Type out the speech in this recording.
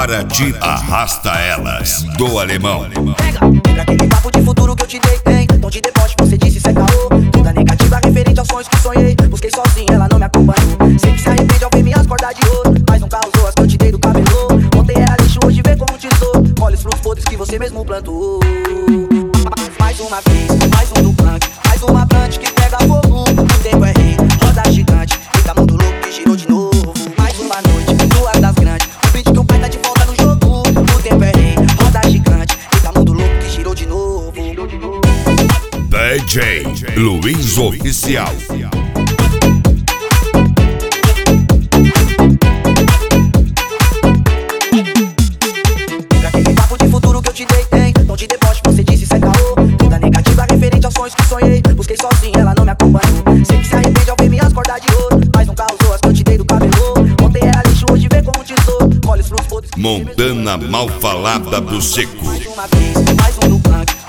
para de Arrasta Elas, do Alemão. Lembra aquele papo de futuro que eu te dei, hein? Tom de deboche, você disse isso é caô. Toda negativa referente aos sonhos que sonhei. Busquei sozinho, ela não me acompanhou. Sei que se arrepende ao ver minhas cordas de ouro, mas nunca usou as que eu te dei do camelô. Ontem era lixo, hoje vê como tesouro. Olha os frutos podres que você mesmo plantou. Mais uma vez, mais um do punk. Mais uma plante que pega fogo. O tempo é rei, roda gigante. Fica mundo louco que girou de novo. Mais uma noite, duas das grandes. O beat que o pai tá de volta no jogo. O tempo é rei, roda gigante. Fica mundo louco que girou de novo. DJ Luiz Oficial. Lembra aquele papo de futuro que eu te dei, hein? Tom de deboche, você disse isso é caô. Toda negativa referente aos sonhos que sonhei. Busquei sozinho, ela não me acompanhou. Sei que se arrepende ao ver minhas cordas de ouro, mas nunca usou as que eu te dei do camelô. Ontem era lixo, hoje vê como tesouro. Olha os frutos podres. Montana Mal Falada do Seco. Mais uma vez, mais um do punk.